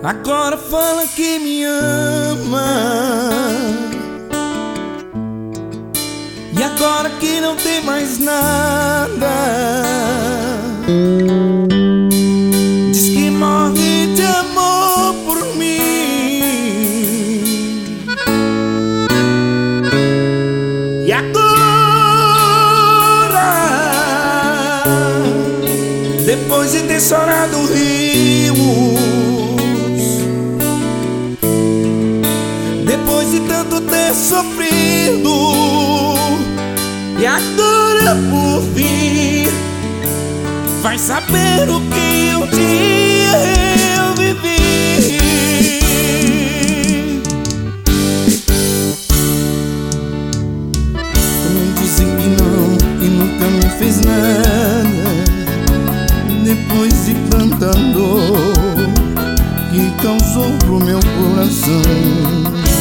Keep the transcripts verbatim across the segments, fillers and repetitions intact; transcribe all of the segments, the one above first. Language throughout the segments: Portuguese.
Agora fala que me ama. E agora que não tem mais nada, diz que morre de amor por mim. E agora, depois de ter chorado rios, depois de tanto ter sofrido, e agora por fim vai saber o que um dia eu vivi. Como dizem que não, que nunca me fez nada, depois de tanta dor que causou pro meu coração.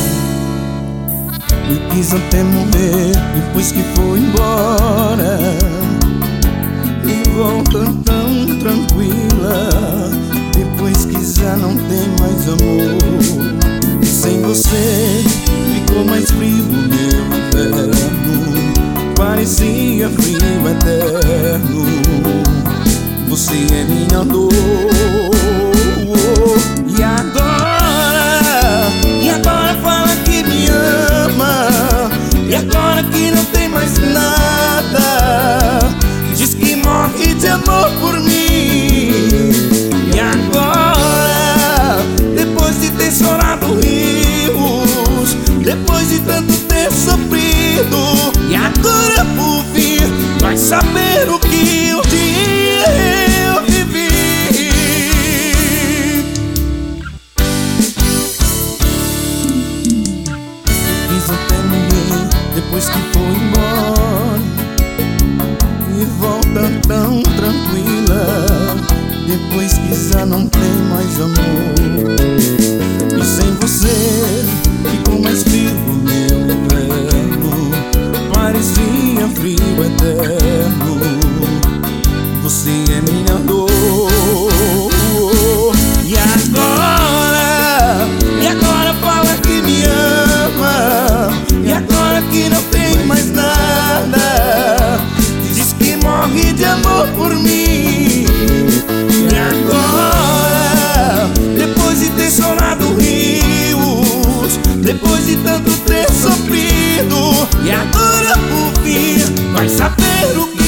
Eu quis até morrer depois que foi embora, e volta tão tranquila depois que já não tem mais amor. E sem você ficou mais frio o meu inverno, parecia frio eterno. Você é minha dor. E agora, e agora fala que me ama. E agora que não tem mais nada, diz que morre de amor por mim. E agora, depois de ter chorado rios, depois de tanto ter sofrido, e agora por fim vai saber o que um dia eu vivi. Quis até morrer depois que foi embora, e volta tão tranquila depois que já não tem mais amor. E sem você ficou mais frio o meu inverno, parecia frio eterno. Você é minha dor. E agora, e agora fala que me ama. E agora que não tem mais nada, diz que morre de amor por mim. E agora, depois de ter chorado rios, depois de tanto ter sofrido, e agora por fim vai saber o que